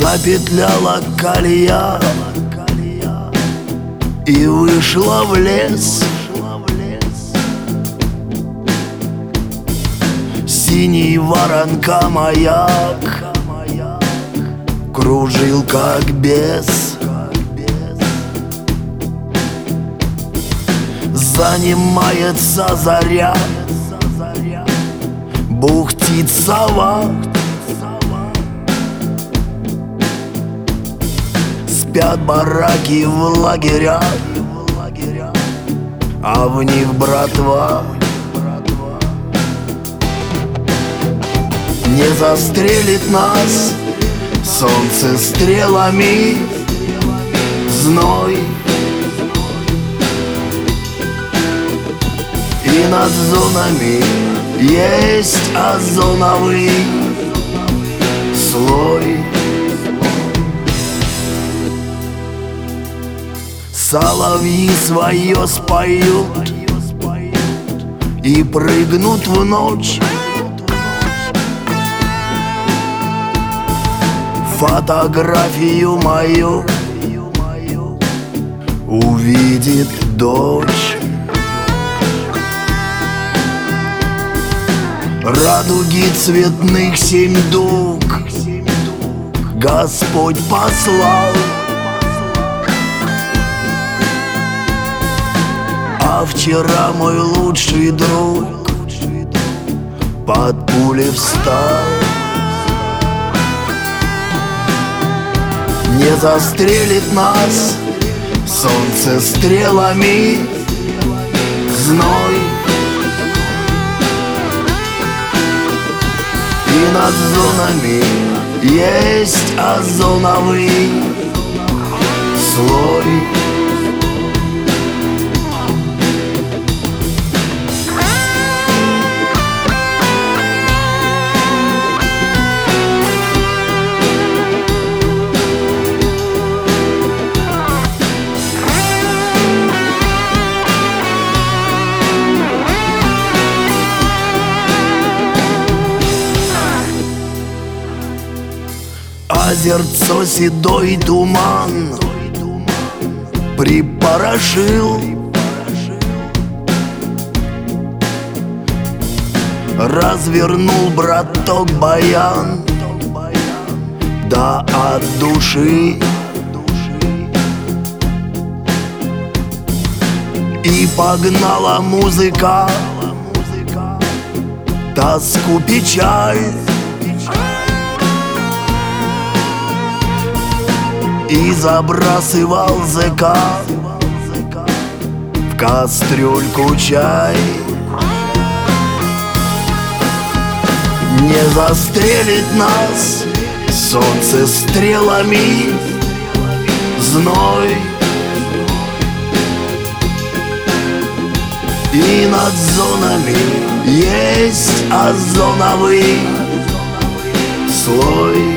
Запетляла колея и вышла в лес. Синий воронка маяк кружил как бес. Занимается заря, бухтит сова. Спят бараки в лагерях, а в них братва. Не застрелит нас солнце стрелами, зной. И над зонами есть озоновый слой. Соловьи свое споют и прыгнут в ночь. Фотографию мою увидит дочь. Радуги цветных 7 дуг Господь послал, а вчера мой лучший друг под пули встал. Не застрелит нас солнце стрелами, зной. И над зонами есть озоновый слой. Озерцо седой туман припорошил, развернул браток баян, да от души. И погнала музыка тоску, печаль. И забрасывал ЗК в кастрюльку чай. Не застрелит нас солнце стрелами, зной. И над зонами есть озоновый слой.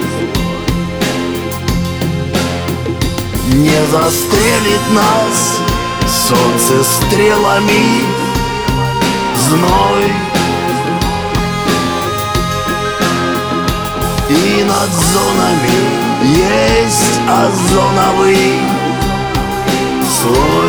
Не застрелит нас солнце стрелами, зной. И над зонами есть озоновый слой.